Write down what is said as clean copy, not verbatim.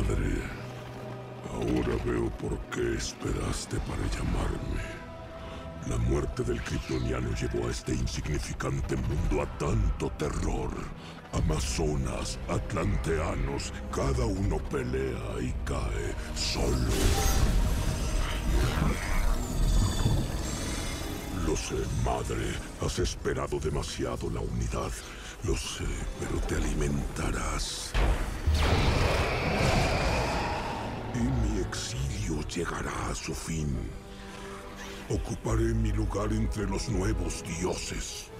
madre. Ahora veo por qué esperaste para llamarme. La muerte del kryptoniano llevó a este insignificante mundo a tanto terror. Amazonas, atlanteanos, cada uno pelea y cae solo. Lo sé, madre. Has esperado demasiado la unidad. Lo sé, pero te alimentarás. Y mi exilio llegará a su fin. Ocuparé mi lugar entre los nuevos dioses.